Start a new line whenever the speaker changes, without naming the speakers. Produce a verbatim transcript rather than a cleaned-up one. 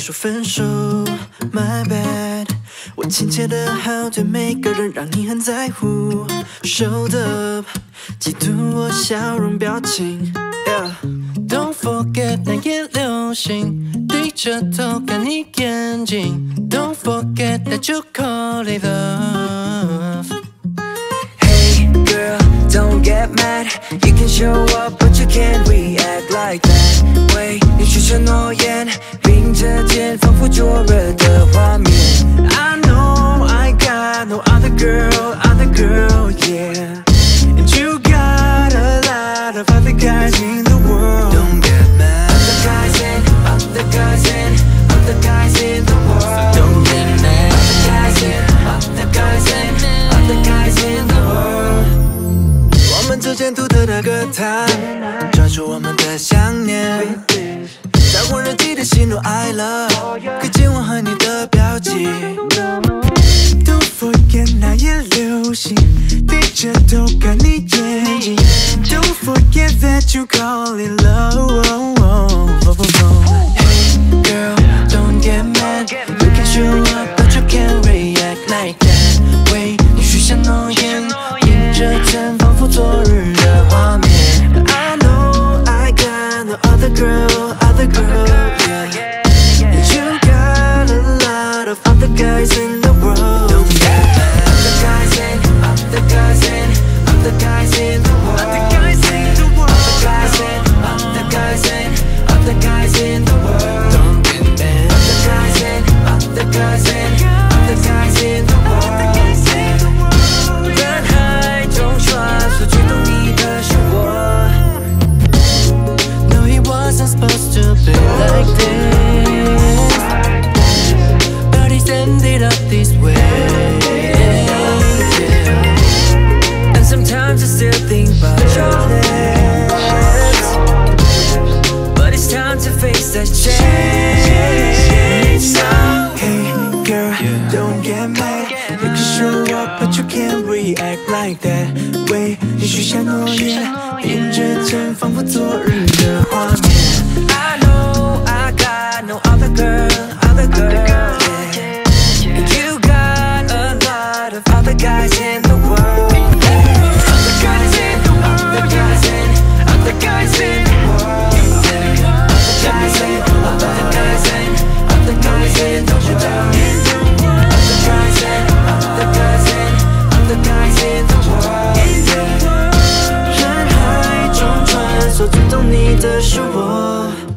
说分手 ，My bad。我亲切的好，对每个人让你很在乎。Showed up， 嫉妒我笑容表情。Yeah。Don't forget 那夜流星，低着头看你眼睛。Don't forget that you call it love。Hey girl, don't get mad. You can show up, but you can't react like that. 为你许下诺言，并着肩，仿佛灼热的画面。I know I got no other girl, other girl, yeah. And you got a lot of other guys in the world. Don't get mad. Other guys in, other guys in, other guys in the world. Don't get mad. Other guys in, other guys in, other guys in the world. 我们之间独特的歌坛，抓住我们的想念。在火热记的喜怒哀乐，可见我和你的标记。Don't forget 那夜流星，低着头看你眼睛。Don't forget that you call it love. Hey girl, don't get mad. You can show up, but you can't react like that. 为你许下诺言，并着肩，仿佛昨日的画面。I know I got no other girl, other girl, yeah. And you got a lot of other guys in the world. Don't get mad. Other guys in, other guys in, other guys in the world. Other guys in the world. Other guys in, other guys in, other guys in the world. Don't get mad. Other guys in, other guys in, other guys in the world. 人海中穿梭，最懂你的是我。No, it wasn't supposed to be like this, but it ended up this way. And sometimes I still think about your lips, but it's time to face that change. So, hey girl, don't get mad. You can show up, but you can't react like that. 为你许下诺言，并着肩，仿佛昨日的画面。I know I got no other girl, other girl, yeah. And you got a lot of other guys in the world. Other guys in, other guys in, other guys in the world. Other guys in, other guys in, other guys in the world. Other guys in, other guys in, other guys in the world. 人海中穿梭，最懂你的是我。